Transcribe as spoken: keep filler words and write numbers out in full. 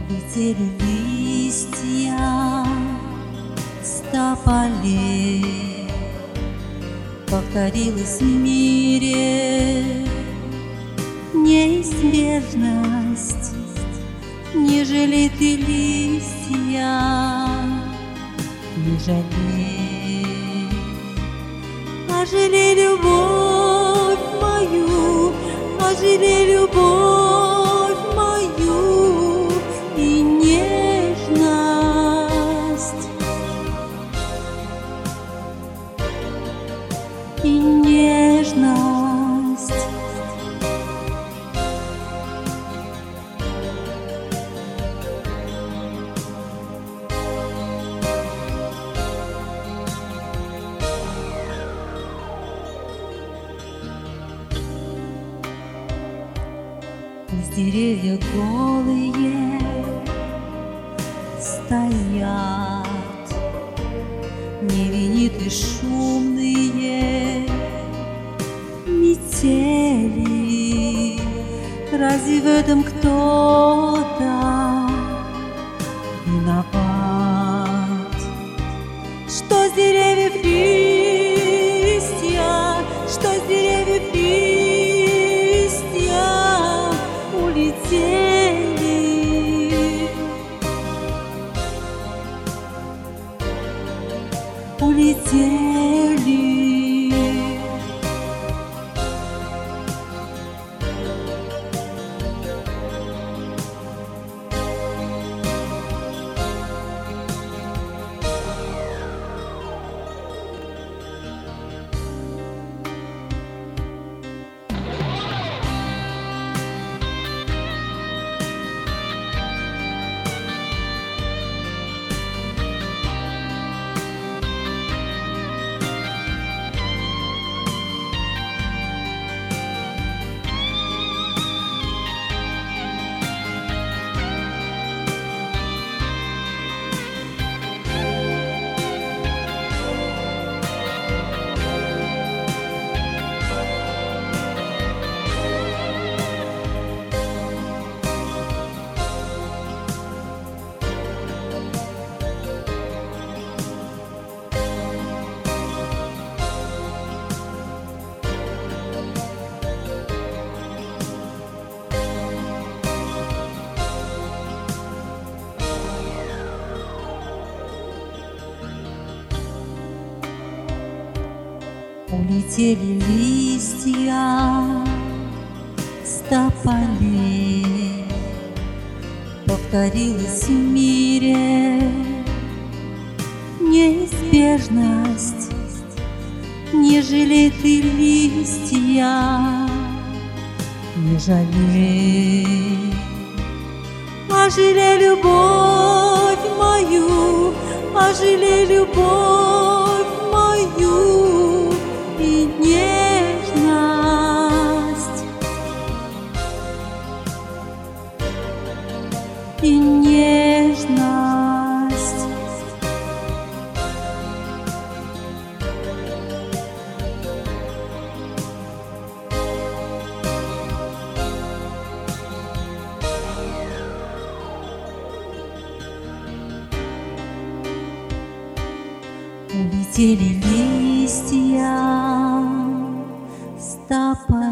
Улетели листья с тополей, повторилась в мире неизбежность. Не жалей ты листья, не жалей, а жалей любовь мою, а жалей любовь мою и нежность, и нежность. Пусть деревья голые стоят, невениты шумные метели. Разве в этом кто-то виноват? Что с деревьев листья, что с деревьев листья улетели, улетели. Улетели листья с тополей, повторилась в мире неизбежность. Не жалей ты листья, не жалей, а жалей любовь мою, а жалей любовь мою и нежность, и нежность. Улетели листья с тополей.